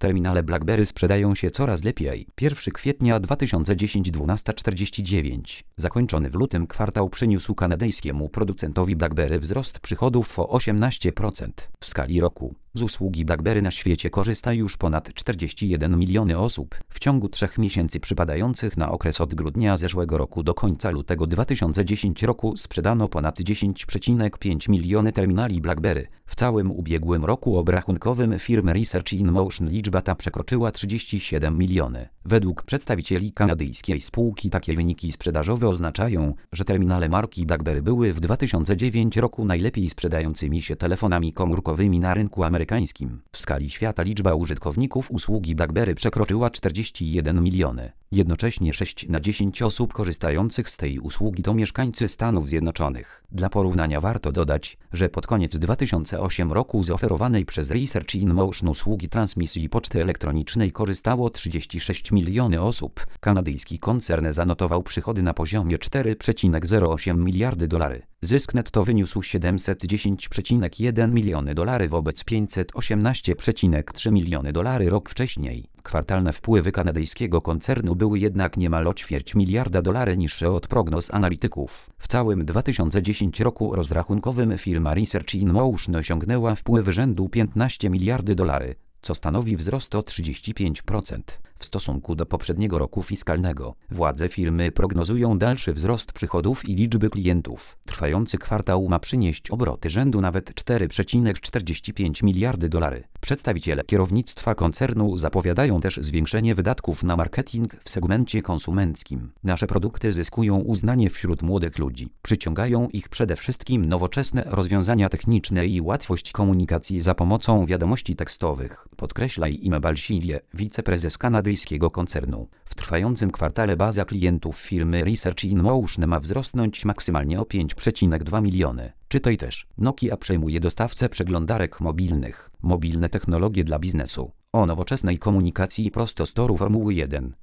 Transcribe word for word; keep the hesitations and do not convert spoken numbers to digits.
Terminale BlackBerry sprzedają się coraz lepiej. pierwszego kwietnia dwa tysiące dziesiątego dwunasta czterdzieści dziewięć. Zakończony w lutym kwartał przyniósł kanadyjskiemu producentowi BlackBerry wzrost przychodów o osiemnaście procent. W skali roku z usługi BlackBerry na świecie korzysta już ponad czterdzieści jeden miliony osób. W ciągu trzech miesięcy przypadających na okres od grudnia zeszłego roku do końca lutego dwa tysiące dziesiątego roku sprzedano ponad dziesięć przecinek pięć miliony terminali BlackBerry. W całym ubiegłym roku obrachunkowym firmy Research in Motion liczba ta przekroczyła trzydzieści siedem miliony. Według przedstawicieli kanadyjskiej spółki takie wyniki sprzedażowe oznaczają, że terminale marki BlackBerry były w dwa tysiące dziewiątym roku najlepiej sprzedającymi się telefonami komórkowymi na rynku amerykańskim. W skali świata liczba użytkowników usługi BlackBerry przekroczyła czterdzieści jeden miliony. Jednocześnie sześć na dziesięć osób korzystających z tej usługi to mieszkańcy Stanów Zjednoczonych. Dla porównania warto dodać, że pod koniec dwa tysiące ósmego roku z oferowanej przez Research in Motion usługi transmisji poczty elektronicznej korzystało trzydzieści sześć miliony osób. Kanadyjski koncern zanotował przychody na poziomie cztery przecinek zero osiem miliardy dolarów. Zysk netto wyniósł siedemset dziesięć przecinek jeden miliony dolarów wobec pięćset osiemnaście przecinek trzy miliony dolarów rok wcześniej. Kwartalne wpływy kanadyjskiego koncernu były jednak niemal o ćwierć miliarda dolarów niższe od prognoz analityków. W całym dwa tysiące dziesiątym roku rozrachunkowym firma Research in Motion osiągnęła wpływy rzędu piętnaście miliardów dolarów, co stanowi wzrost o trzydzieści pięć procent w stosunku do poprzedniego roku fiskalnego. Władze firmy prognozują dalszy wzrost przychodów i liczby klientów. Trwający kwartał ma przynieść obroty rzędu nawet cztery przecinek czterdzieści pięć miliardy dolarów. Przedstawiciele kierownictwa koncernu zapowiadają też zwiększenie wydatków na marketing w segmencie konsumenckim. Nasze produkty zyskują uznanie wśród młodych ludzi. Przyciągają ich przede wszystkim nowoczesne rozwiązania techniczne i łatwość komunikacji za pomocą wiadomości tekstowych, podkreśla Im Balsiwie, wiceprezes kanadyjskiego koncernu. W trwającym kwartale baza klientów firmy Research in Motion ma wzrosnąć maksymalnie o pięć przecinek dwa miliony. Czytaj też: Nokia przejmuje dostawcę przeglądarek mobilnych. Mobilne technologie dla biznesu. O nowoczesnej komunikacji prosto z toru Formuły jeden.